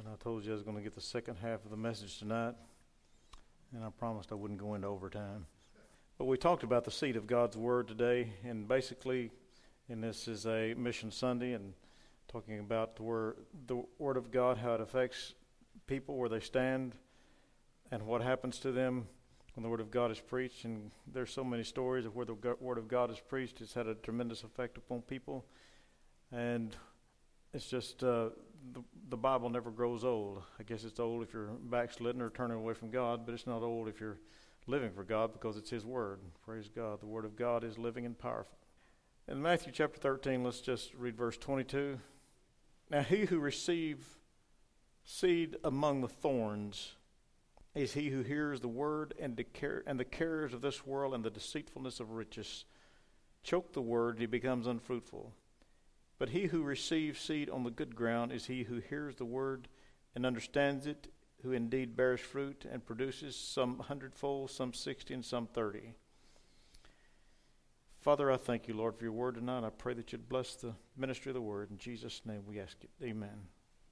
I told you I was going to get the second half of the message tonight, and I promised I wouldn't go into overtime. But we talked about the seed of God's Word today, and basically, and this is a Mission Sunday, and talking about the Word of God, how it affects people, where they stand, and what happens to them when the Word of God is preached. And there's so many stories of where the Word of God is preached. It's had a tremendous effect upon people, and it's just the Bible never grows old. I guess it's old if you're backslidden or turning away from God, but it's not old if you're living for God, because it's His Word. Praise God. The Word of God is living and powerful. In Matthew chapter 13, let's just read verse 22. Now he who receives seed among the thorns is he who hears the word, and the cares of this world and the deceitfulness of riches choke the word, and he becomes unfruitful. But he who receives seed on the good ground is he who hears the word and understands it, who indeed bears fruit and produces some 100-fold, some 60, and some 30. Father, I thank you, Lord, for your word tonight. I pray that you'd bless the ministry of the word. In Jesus' name we ask it. Amen.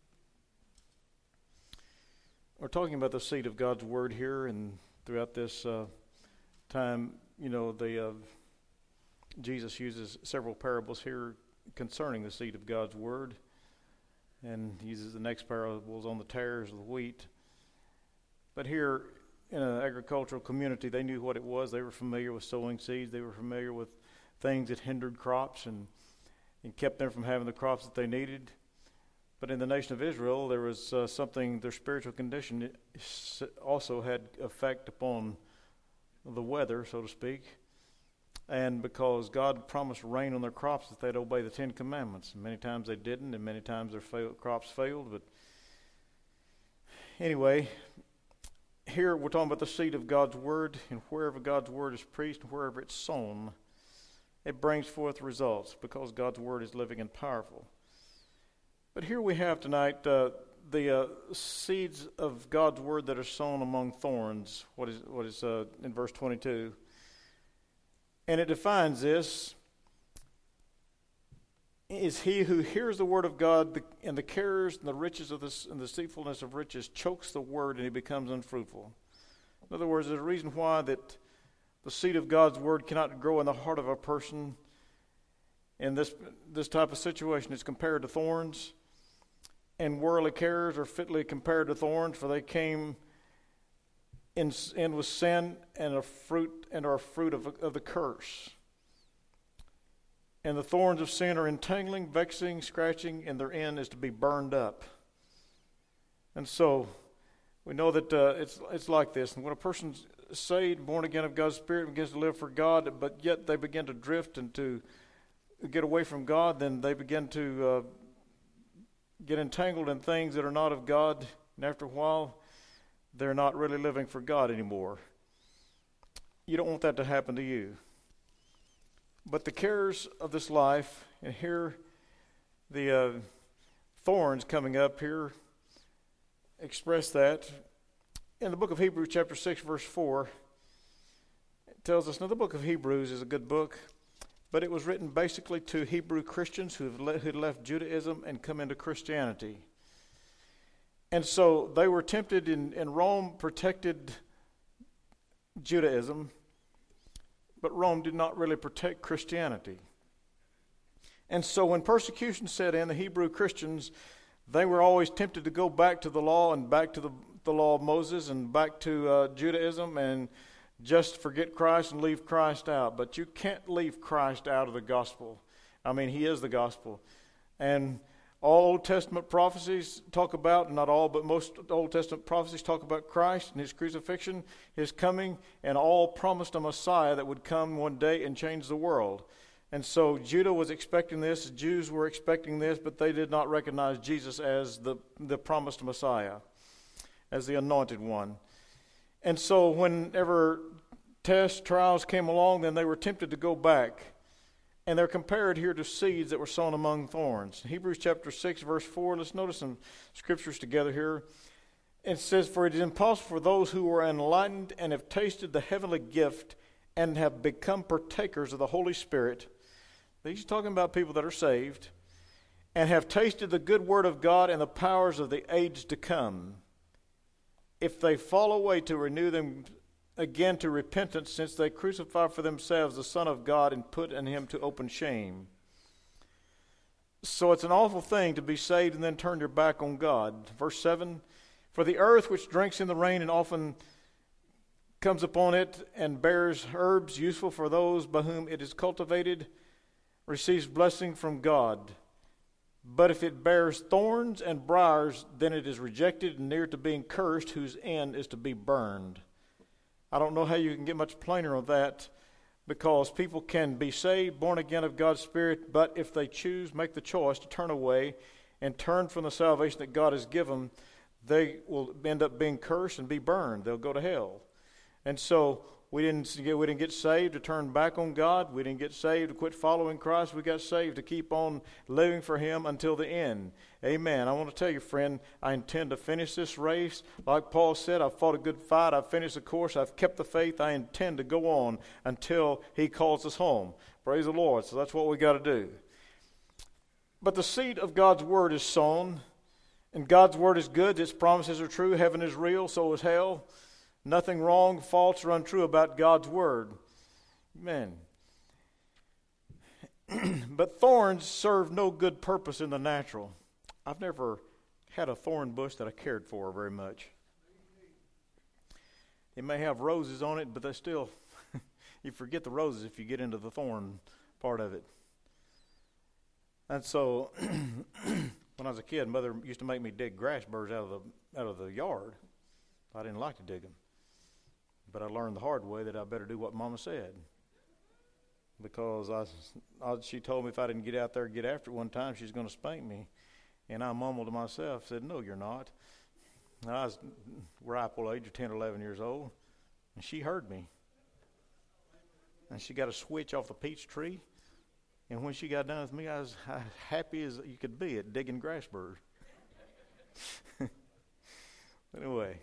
We're talking about the seed of God's word here, and throughout this time, Jesus uses several parables here concerning the seed of God's word, and he uses the next parables on the tares of the wheat. But here in an agricultural community, they knew what it was. They were familiar with sowing seeds. They were familiar with things that hindered crops and kept them from having the crops that they needed. But in the nation of Israel, there was something, their spiritual condition also had effect upon the weather, so to speak. And because God promised rain on their crops if they'd obey the Ten Commandments. And many times they didn't, and many times their crops failed. But anyway, here we're talking about the seed of God's word, and wherever God's word is preached, and wherever it's sown, it brings forth results because God's word is living and powerful. But here we have tonight the seeds of God's word that are sown among thorns. What is in verse 22? And it defines this: is he who hears the word of God, and the cares and the riches of this and the deceitfulness of riches chokes the word, and he becomes unfruitful. In other words, there's a reason why that the seed of God's word cannot grow in the heart of a person in this type of situation. It's compared to thorns, and worldly cares are fitly compared to thorns, for they came in with sin and are a fruit of the curse. And the thorns of sin are entangling, vexing, scratching, and their end is to be burned up. And so we know that it's like this. And when a person's saved, born again of God's Spirit, begins to live for God, but yet they begin to drift and to get away from God, then they begin to get entangled in things that are not of God, and after a while, they're not really living for God anymore. You don't want that to happen to you. But the cares of this life, and here the thorns coming up here express that. In the book of Hebrews chapter 6 verse 4, it tells us, now the book of Hebrews is a good book, but it was written basically to Hebrew Christians who'd left Judaism and come into Christianity. And so they were tempted, in Rome protected Judaism, but Rome did not really protect Christianity. And so when persecution set in, the Hebrew Christians, they were always tempted to go back to the law and back to the law of Moses and back to Judaism and just forget Christ and leave Christ out. But you can't leave Christ out of the gospel. I mean, he is the gospel. And all Old Testament prophecies talk about, not all, but most Old Testament prophecies talk about Christ and his crucifixion, his coming, and all promised a Messiah that would come one day and change the world. And so Judah was expecting this, Jews were expecting this, but they did not recognize Jesus as the promised Messiah, as the anointed one. And so whenever tests, trials came along, then they were tempted to go back. And they're compared here to seeds that were sown among thorns. Hebrews chapter 6, verse 4, let's notice some scriptures together here. It says, for it is impossible for those who are enlightened and have tasted the heavenly gift and have become partakers of the Holy Spirit. He's talking about people that are saved, and have tasted the good word of God and the powers of the age to come. If they fall away, to renew them again to repentance, since they crucify for themselves the Son of God and put in him to open shame. So it's an awful thing to be saved and then turn your back on God. Verse 7, for the earth which drinks in the rain and often comes upon it and bears herbs useful for those by whom it is cultivated, receives blessing from God. But if it bears thorns and briars, then it is rejected and near to being cursed, whose end is to be burned. I don't know how you can get much plainer on that, because people can be saved, born again of God's Spirit, but if they choose, make the choice to turn away and turn from the salvation that God has given, they will end up being cursed and be burned. They'll go to hell. And so we didn't get saved to turn back on God. We didn't get saved to quit following Christ. We got saved to keep on living for him until the end. Amen. I want to tell you, friend, I intend to finish this race. Like Paul said, I've fought a good fight. I've finished the course. I've kept the faith. I intend to go on until he calls us home. Praise the Lord. So that's what we got to do. But the seed of God's word is sown, and God's word is good. Its promises are true. Heaven is real. So is hell. Nothing wrong, false, or untrue about God's word. Amen. But thorns serve no good purpose in the natural. I've never had a thorn bush that I cared for very much. It may have roses on it, but they still, you forget the roses if you get into the thorn part of it. And so, when I was a kid, Mother used to make me dig grass burrs out of the yard. I didn't like to dig them. But I learned the hard way that I better do what Mama said. Because she told me if I didn't get out there and get after it one time, she's going to spank me. And I mumbled to myself, said, no, you're not. And I was ripe old age of 10 or 11 years old. And she heard me. And she got a switch off the peach tree. And when she got done with me, I was happy as you could be at digging grass burrs. Anyway.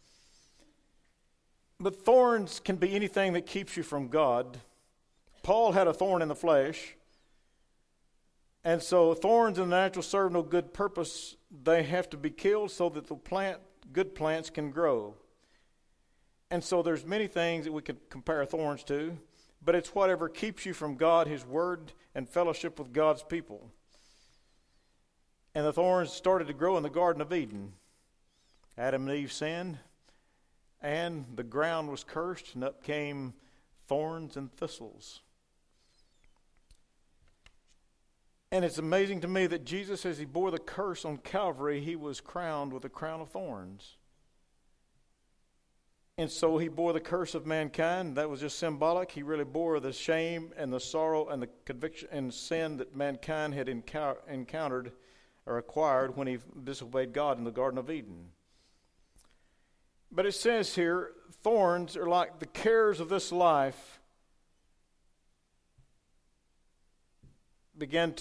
But thorns can be anything that keeps you from God. Paul had a thorn in the flesh. And so thorns in the natural serve no good purpose. They have to be killed so that good plants can grow. And so there's many things that we could compare thorns to, but it's whatever keeps you from God, his word, and fellowship with God's people. And the thorns started to grow in the Garden of Eden. Adam and Eve sinned. And the ground was cursed, and up came thorns and thistles. And it's amazing to me that Jesus, as he bore the curse on Calvary, he was crowned with a crown of thorns. And so he bore the curse of mankind. That was just symbolic. He really bore the shame and the sorrow and the conviction and sin that mankind had encountered or acquired when he disobeyed God in the Garden of Eden. But it says here, thorns are like the cares of this life and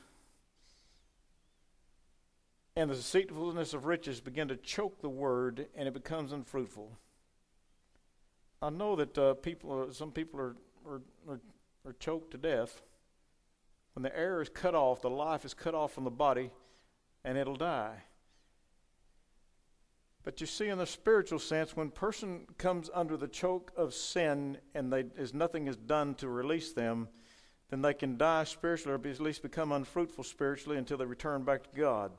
the deceitfulness of riches begin to choke the word, and it becomes unfruitful. I know that some people are choked to death. When the air is cut off, the life is cut off from the body, and it'll die. But you see, in the spiritual sense, when a person comes under the choke of sin and nothing is done to release them, then they can die spiritually, or at least become unfruitful spiritually until they return back to God.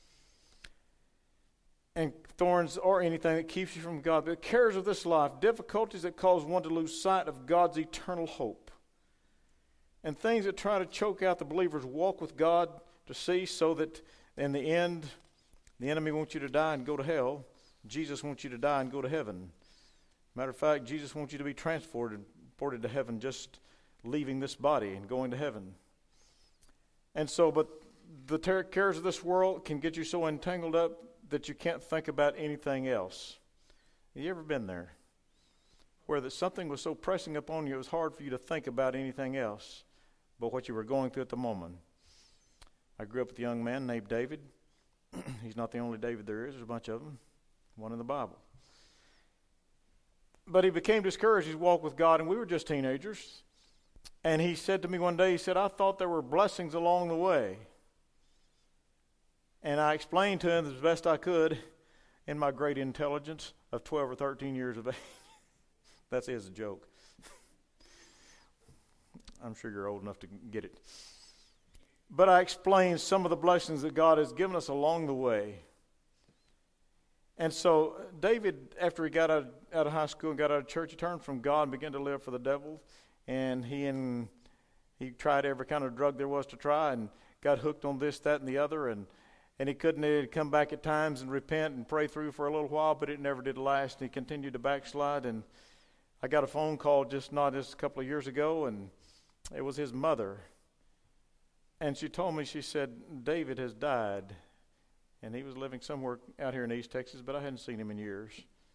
And thorns are anything that keeps you from God. The cares of this life, difficulties that cause one to lose sight of God's eternal hope, and things that try to choke out the believer's walk with God to cease, so that in the end, the enemy wants you to die and go to hell. Jesus wants you to die and go to heaven. Matter of fact, Jesus wants you to be transported to heaven, just leaving this body and going to heaven. And so, but the cares of this world can get you so entangled up that you can't think about anything else. Have you ever been there? Where that something was so pressing upon you, it was hard for you to think about anything else but what you were going through at the moment. I grew up with a young man named David. He's not the only David there is. There's a bunch of them. One in the Bible. But he became discouraged in his walk with God, and we were just teenagers. And he said to me one day, he said, I thought there were blessings along the way. And I explained to him as best I could in my great intelligence of 12 or 13 years of age. That's as a joke. I'm sure you're old enough to get it. But I explained some of the blessings that God has given us along the way. And so David, after he got out of high school and got out of church, he turned from God and began to live for the devil. And he tried every kind of drug there was to try and got hooked on this, that, and the other. And he couldn't. He'd come back at times and repent and pray through for a little while, but it never did last. And he continued to backslide. And I got a phone call just a couple of years ago, and it was his mother. And she told me, she said, David has died. And he was living somewhere out here in East Texas, but I hadn't seen him in years.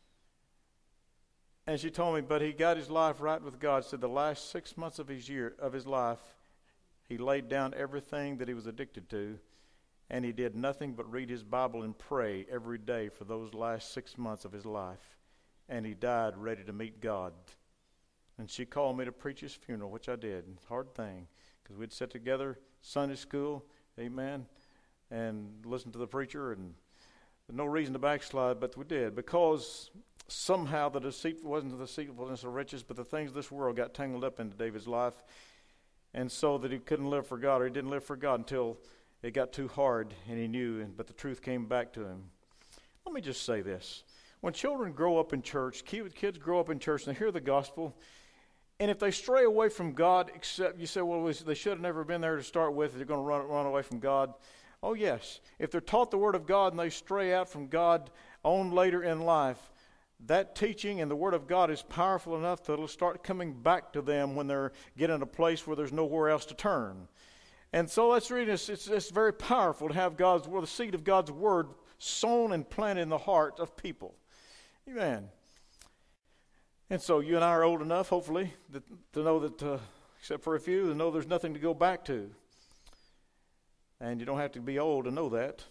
And she told me, but he got his life right with God. Said the last 6 months of his life, he laid down everything that he was addicted to, and he did nothing but read his Bible and pray every day for those last 6 months of his life. And he died ready to meet God. And she called me to preach his funeral, which I did. Hard thing, because we'd sit together, Sunday school, amen, and listen to the preacher, and no reason to backslide, but we did, because somehow the deceit wasn't the deceitfulness of riches, but the things of this world got tangled up into David's life, and so that he couldn't live for God, or he didn't live for God until it got too hard, and he knew, but the truth came back to him. Let me just say this. When children grow up in church, kids grow up in church, and they hear the gospel, and if they stray away from God, except you say, well, they should have never been there to start with, they're going to run away from God. Oh, yes. If they're taught the Word of God and they stray out from God on later in life, that teaching and the Word of God is powerful enough that it'll start coming back to them when they're getting in a place where there's nowhere else to turn. And so let's read this. It's very powerful to have the seed of God's Word sown and planted in the heart of people. Amen. And so you and I are old enough, hopefully, to know that, except for a few, to know there's nothing to go back to. And you don't have to be old to know that.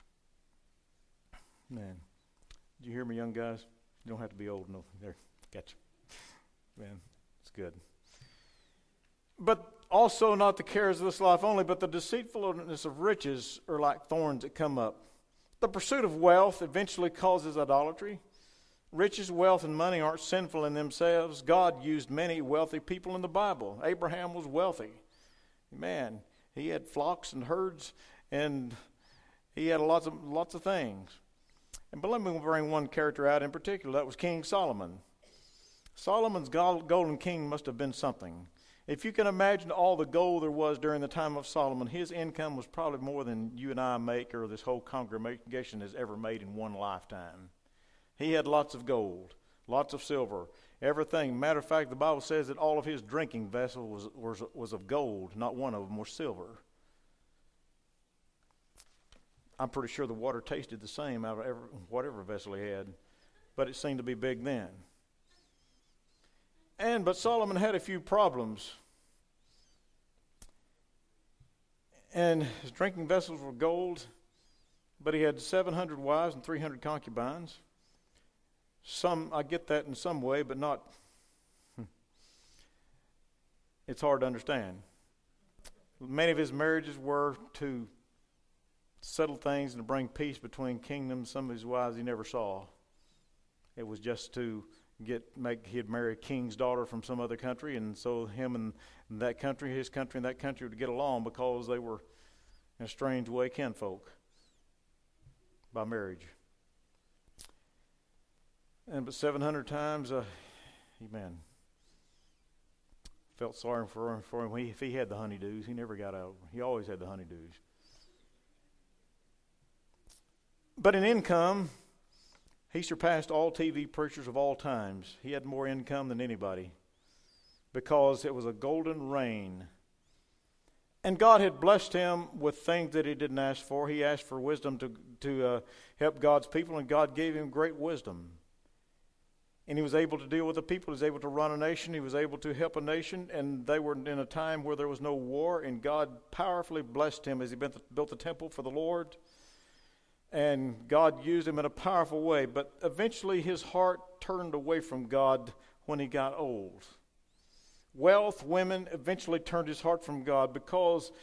Man, did you hear me, young guys? You don't have to be old. No, there, gotcha. Man, it's good. But also not the cares of this life only, but the deceitfulness of riches are like thorns that come up. The pursuit of wealth eventually causes idolatry. Riches, wealth, and money aren't sinful in themselves. God used many wealthy people in the Bible. Abraham was wealthy. Man, he had flocks and herds, and he had lots of things. But let me bring one character out in particular. That was King Solomon. Solomon's golden king must have been something. If you can imagine all the gold there was during the time of Solomon, his income was probably more than you and I make or this whole congregation has ever made in one lifetime. He had lots of gold, lots of silver, everything. Matter of fact, the Bible says that all of his drinking vessel was of gold. Not one of them was silver. I'm pretty sure the water tasted the same out of whatever vessel he had, but it seemed to be big then. But Solomon had a few problems. And his drinking vessels were gold, but he had 700 wives and 300 concubines. I get that in some way, but not. It's hard to understand. Many of his marriages were to settle things and to bring peace between kingdoms. Some of his wives he never saw. It was just to he'd marry a king's daughter from some other country, and so him and that country, his country and that country would get along because they were, in a strange way, kinfolk by marriage. But 700 times, amen. Felt sorry for him. If he had the honeydews, he never got out. He always had the honeydews. But in income, he surpassed all TV preachers of all times. He had more income than anybody because it was a golden rain. And God had blessed him with things that he didn't ask for. He asked for wisdom to help God's people, and God gave him great wisdom. And he was able to deal with the people. He was able to run a nation. He was able to help a nation. And they were in a time where there was no war. And God powerfully blessed him as he built the temple for the Lord. And God used him in a powerful way. But eventually his heart turned away from God when he got old. Wealth, women eventually turned his heart from God because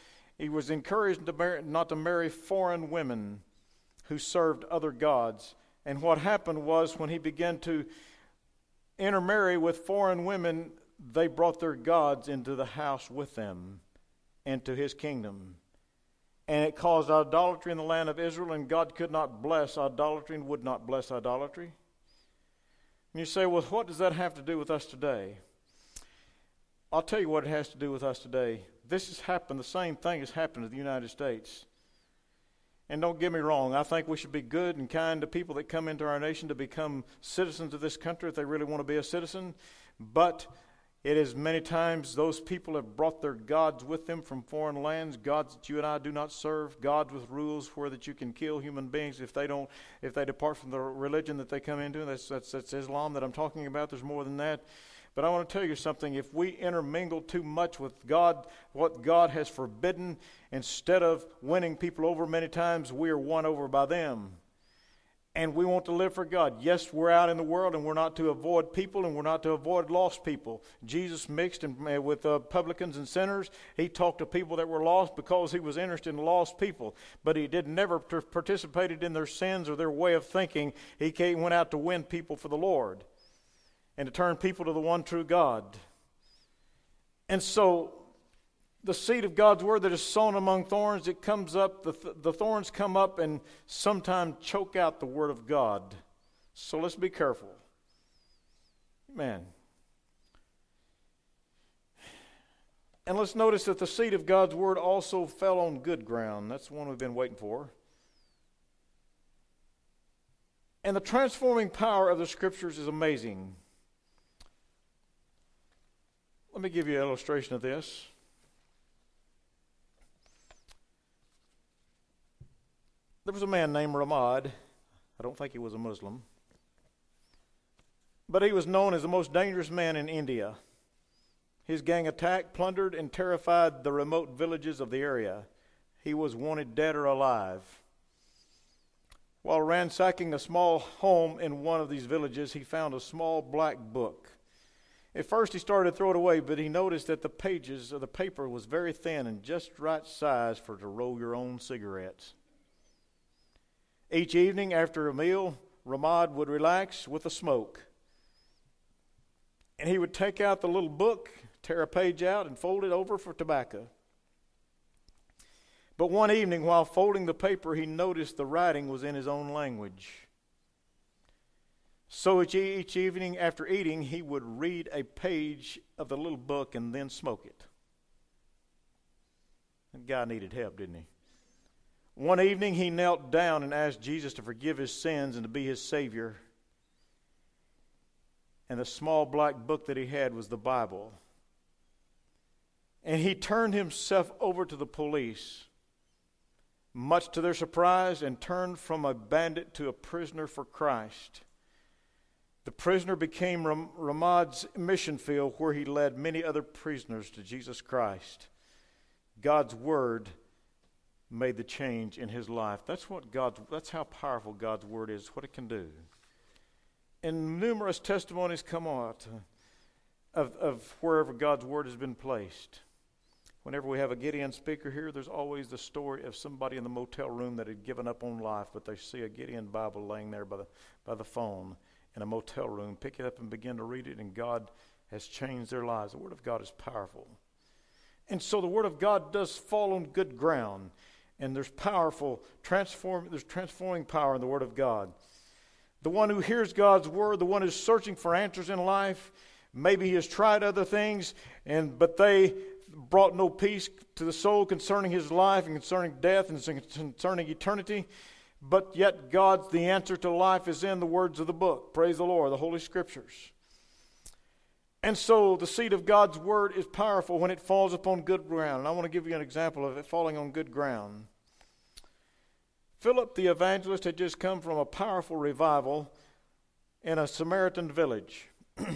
He was encouraged not to marry foreign women who served other gods. And what happened was, when he began to intermarry with foreign women, they brought their gods into the house with them, into his kingdom. And it caused idolatry in the land of Israel, and God could not bless idolatry and would not bless idolatry. And you say, well, what does that have to do with us today? I'll tell you what it has to do with us today. This has happened, the same thing has happened to the United States. And don't get me wrong, I think we should be good and kind to people that come into our nation to become citizens of this country if they really want to be a citizen. But it is many times those people have brought their gods with them from foreign lands, gods that you and I do not serve, gods with rules where that you can kill human beings if they depart from the religion that they come into. That's Islam that I'm talking about. There's more than that. But I want to tell you something. If we intermingle too much with God, what God has forbidden, instead of winning people over many times, we are won over by them. And we want to live for God. Yes, we're out in the world, and we're not to avoid people, and we're not to avoid lost people. Jesus mixed with publicans and sinners. He talked to people that were lost because he was interested in lost people. But he never participated in their sins or their way of thinking. He went out to win people for the Lord and to turn people to the one true God. And so the seed of God's word that is sown among thorns, it comes up, the thorns come up and sometimes choke out the word of God. So let's be careful. Man. And let's notice that the seed of God's word also fell on good ground. That's the one we've been waiting for. And the transforming power of the Scriptures is amazing. Let me give you an illustration of this. There was a man named Ramad. I don't think he was a Muslim. But he was known as the most dangerous man in India. His gang attacked, plundered, and terrified the remote villages of the area. He was wanted dead or alive. While ransacking a small home in one of these villages, he found a small black book. At first he started to throw it away, but he noticed that the pages of the paper was very thin and just right size for to roll your own cigarettes. Each evening after a meal, Ramad would relax with a smoke. And he would take out the little book, tear a page out, and fold it over for tobacco. But one evening, while folding the paper, he noticed the writing was in his own language. So each evening after eating, he would read a page of the little book and then smoke it. That guy needed help, didn't he? One evening, he knelt down and asked Jesus to forgive his sins and to be his Savior. And the small black book that he had was the Bible. And he turned himself over to the police, much to their surprise, and turned from a bandit to a prisoner for Christ. The prisoner became Ramad's mission field, where he led many other prisoners to Jesus Christ. God's word made the change in his life. That's how powerful God's word is, what it can do. And numerous testimonies come out of wherever God's word has been placed. Whenever we have a Gideon speaker here, there's always the story of somebody in the motel room that had given up on life, but they see a Gideon Bible laying there by the phone in a motel room, pick it up and begin to read it, and God has changed their lives. The word of God is powerful. And so the word of God does fall on good ground. And there's transforming power in the word of God. The one who hears God's word, the one who's searching for answers in life, maybe he has tried other things, but they brought no peace to the soul concerning his life and concerning death and concerning eternity. But yet the answer to life is in the words of the book. Praise the Lord, the Holy Scriptures. And so the seed of God's word is powerful when it falls upon good ground. And I want to give you an example of it falling on good ground. Philip the evangelist had just come from a powerful revival in a Samaritan village.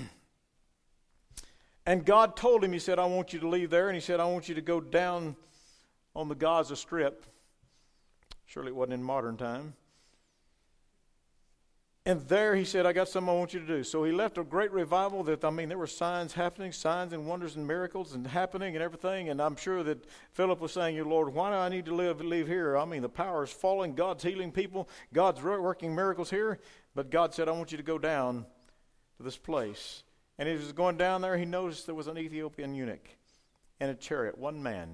And God told him, he said, I want you to leave there. And he said, I want you to go down on the Gaza Strip. Surely it wasn't in modern time. And there he said, I got something I want you to do. So he left a great revival there were signs happening, signs and wonders and miracles and happening and everything. And I'm sure that Philip was saying, Lord, why do I need to leave here? The power is falling. God's healing people. God's working miracles here. But God said, I want you to go down to this place. And as he was going down there, he noticed there was an Ethiopian eunuch in a chariot, one man.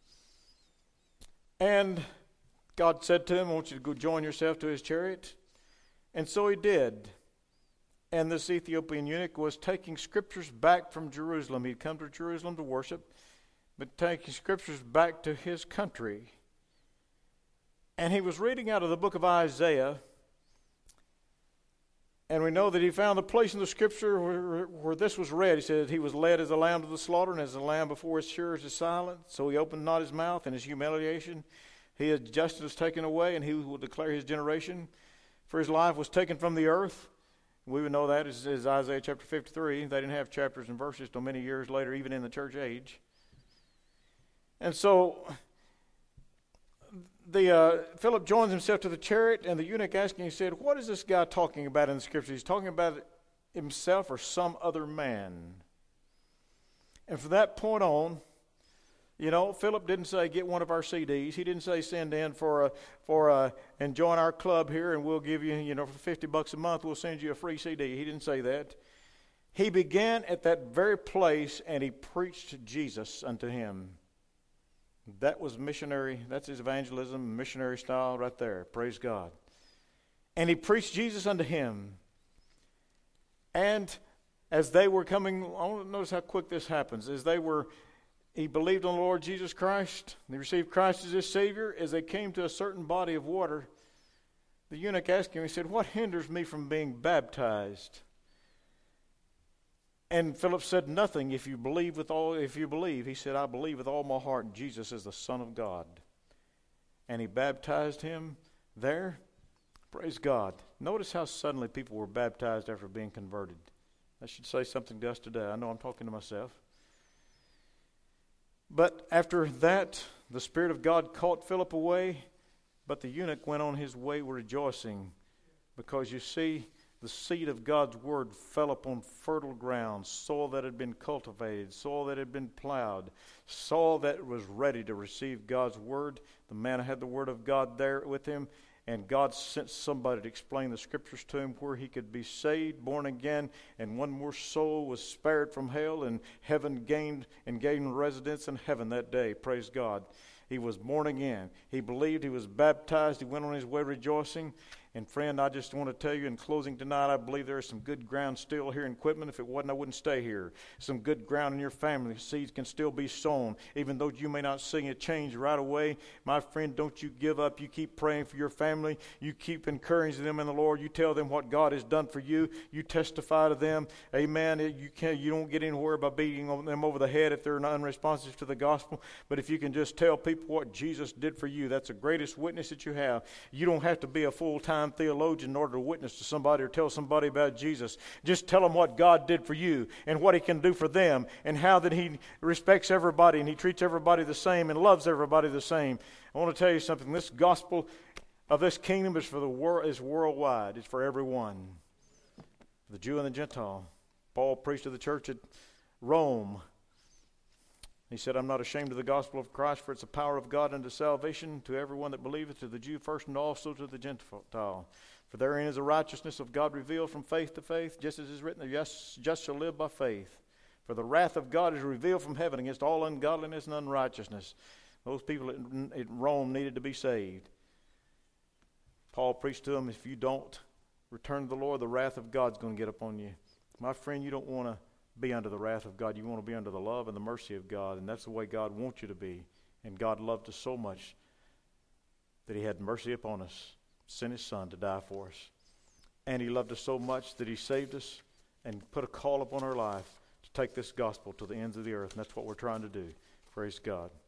And God said to him, I want you to go join yourself to his chariot. And so he did. And this Ethiopian eunuch was taking scriptures back from Jerusalem. He'd come to Jerusalem to worship, but taking scriptures back to his country. And he was reading out of the book of Isaiah. And we know that he found the place in the scripture where this was read. He said he was led as a lamb to the slaughter, and as a lamb before his shearers is silent. So he opened not his mouth in his humiliation. His justice was taken away, and he will declare his generation. For his life was taken from the earth. We would know that is Isaiah chapter 53. They didn't have chapters and verses till many years later, even in the church age. And so Philip joins himself to the chariot, and the eunuch asking, he said, what is this guy talking about in the scripture? He's talking about himself or some other man. And from that point on, Philip didn't say get one of our CDs. He didn't say send in and join our club here and we'll give you, for $50 a month we'll send you a free CD. He didn't say that. He began at that very place and he preached Jesus unto him. That was missionary. That's his evangelism, missionary style right there. Praise God. And he preached Jesus unto him. And as they were coming, I want to notice how quick this happens. He believed on the Lord Jesus Christ. They received Christ as his Savior. As they came to a certain body of water, the eunuch asked him, he said, what hinders me from being baptized? And Philip said, nothing if you believe. He said, I believe with all my heart Jesus is the Son of God. And he baptized him there. Praise God. Notice how suddenly people were baptized after being converted. That should say something to us today. I know I'm talking to myself. But after that, the Spirit of God caught Philip away, but the eunuch went on his way rejoicing, because you see, the seed of God's word fell upon fertile ground, soil that had been cultivated, soil that had been plowed, soil that was ready to receive God's word. The man had the word of God there with him, and God sent somebody to explain the scriptures to him where he could be saved, born again, and one more soul was spared from hell, and heaven gained residence in heaven that day. Praise God. He was born again. He believed. He was baptized. He went on his way rejoicing. And friend, I just want to tell you in closing tonight, I believe there is some good ground still here in Quitman. If it wasn't, I wouldn't stay here. Some good ground in your family. Seeds can still be sown. Even though you may not see a change right away, my friend, don't you give up. You keep praying for your family. You keep encouraging them in the Lord. You tell them what God has done for you. You testify to them. Amen. You don't get anywhere by beating them over the head if they're not unresponsive to the gospel. But if you can just tell people what Jesus did for you, that's the greatest witness that you have. You don't have to be a full-time theologian in order to witness to somebody or tell somebody about Jesus. Just tell them what God did for you and what he can do for them and how that he respects everybody and he treats everybody the same and loves everybody the same. I want to tell you something. This gospel of this kingdom is for the world, is worldwide. It's for everyone, the Jew and the Gentile. Paul preached to the church at Rome. He said, I'm not ashamed of the gospel of Christ, for it's the power of God unto salvation to everyone that believeth, to the Jew first and also to the Gentile. For therein is the righteousness of God revealed from faith to faith, just as is written, the just shall live by faith. For the wrath of God is revealed from heaven against all ungodliness and unrighteousness. Those people at Rome needed to be saved. Paul preached to them, if you don't return to the Lord, the wrath of God's going to get upon you. My friend, you don't want to be under the wrath of God. You want to be under the love and the mercy of God, and that's the way God wants you to be. And God loved us so much that he had mercy upon us, sent his son to die for us. And he loved us so much that he saved us and put a call upon our life to take this gospel to the ends of the earth, and that's what we're trying to do. Praise God.